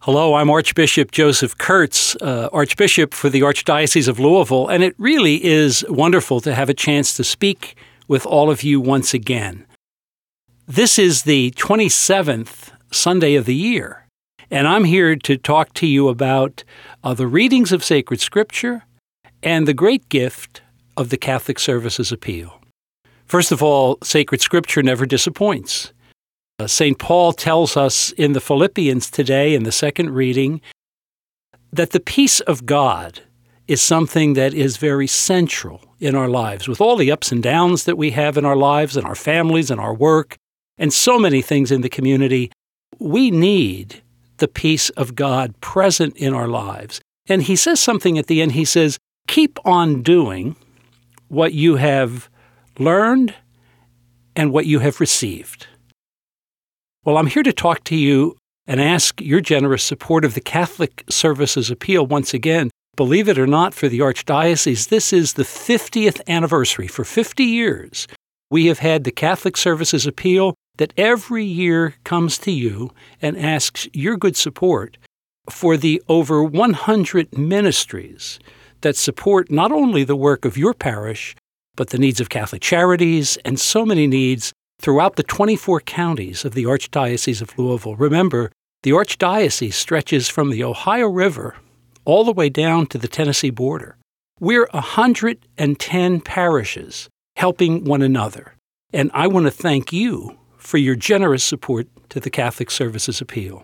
Hello, I'm Archbishop Joseph Kurtz, Archbishop for the Archdiocese of Louisville, and it really is wonderful to have a chance to speak with all of you once again. This is the 27th Sunday of the year, and I'm here to talk to you about the readings of sacred Scripture and the great gift of the Catholic Services Appeal. First of all, sacred Scripture never disappoints. St. Paul tells us in the Philippians today, in the second reading, that the peace of God is something that is very central in our lives. With all the ups and downs that we have in our lives and our families and our work and so many things in the community, we need the peace of God present in our lives. And he says something at the end. He says, keep on doing what you have learned and what you have received. Well, I'm here to talk to you and ask your generous support of the Catholic Services Appeal once again. Believe it or not, for the Archdiocese, this is the 50th anniversary. For 50 years, we have had the Catholic Services Appeal that every year comes to you and asks your good support for the over 100 ministries that support not only the work of your parish, but the needs of Catholic charities and so many needs throughout the 24 counties of the Archdiocese of Louisville. Remember, the Archdiocese stretches from the Ohio River all the way down to the Tennessee border. We're 110 parishes helping one another, and I want to thank you for your generous support to the Catholic Services Appeal.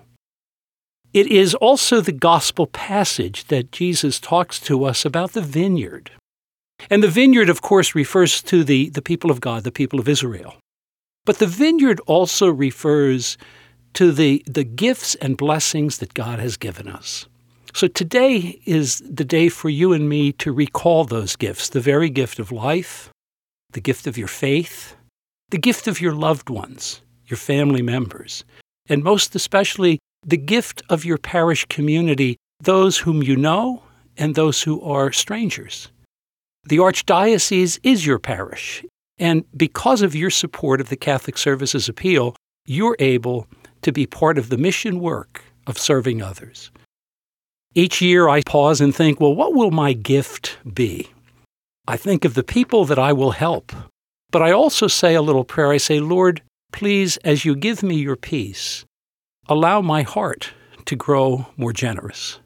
It is also the gospel passage that Jesus talks to us about the vineyard. And the vineyard, of course, refers to the people of God, the people of Israel. But the vineyard also refers to the gifts and blessings that God has given us. So today is the day for you and me to recall those gifts, the very gift of life, the gift of your faith, the gift of your loved ones, your family members, and most especially the gift of your parish community, those whom you know and those who are strangers. The Archdiocese is your parish. And because of your support of the Catholic Services Appeal, you're able to be part of the mission work of serving others. Each year I pause and think, well, what will my gift be? I think of the people that I will help. But I also say a little prayer. I say, Lord, please, as you give me your peace, allow my heart to grow more generous.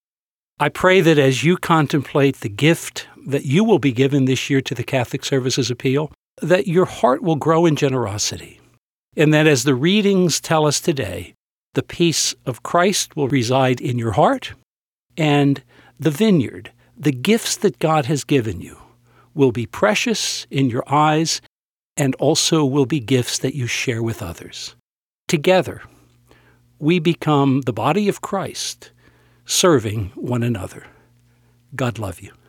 I pray that as you contemplate the gift that you will be given this year to the Catholic Services Appeal, that your heart will grow in generosity, and that as the readings tell us today, the peace of Christ will reside in your heart, and the vineyard, the gifts that God has given you, will be precious in your eyes and also will be gifts that you share with others. Together, we become the body of Christ, serving one another. God love you.